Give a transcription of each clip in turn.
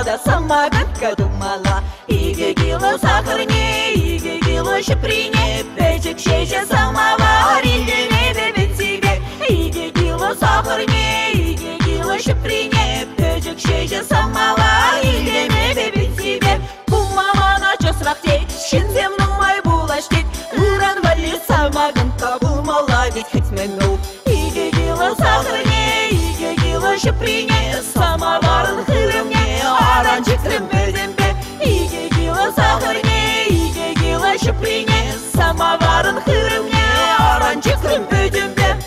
да самогонка думала. Иге кило сахарне, иге кило щеприне, печек шеше самовар, ильдене бебен себе. Иге кило сахарне, иге кило щеприне, печек шеше самовар, ильдене бебен себе. Булмамана чосрак тей, шинзем нумай булаш тей, уран вали самогонка булмала ведь хоть минут. Иге кило сахарне, иге кило щеприне, самоварын хырымне, аранчик трымбедембе. Иге кило сахарне, иге кило щеприне, самоварын хырымне, аранчик трымбедембе.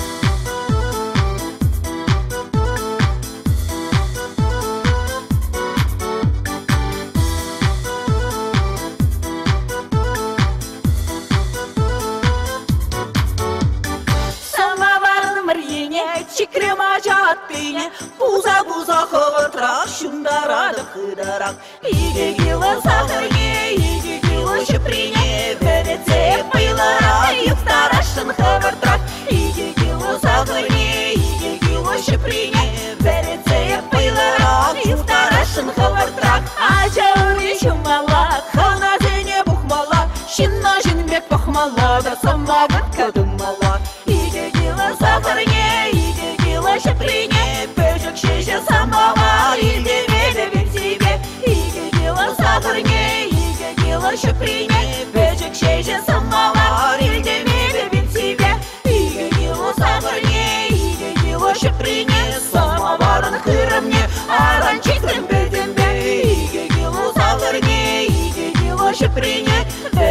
Чикрема жаттыне, буза-буза хывыртырақ, шундарады қыдарақ. Иге кило сахарне, иге кило щеприне, вереце пылырақ, юқтарашын хывыртырақ. Иге кило сахарне, иге кило щеприне, вереце пылырақ, юқтарашын хывыртырақ. Ачаури шумала, ханазене бухмала, шинна жинбек пахмала, да самогонка думала. Иге кило сахарне, иге кило щеприне, печек шеше самовар, ильдене бебен себе. Иге кило сахарне, иге кило щеприне, печек шеше самовар, ильдене бебен себе. Иге кило сахарне, иге кило щеприне, самоварын хырымне, аранчик трымбедембе. Иге кило сахарне, иге кило щеприне,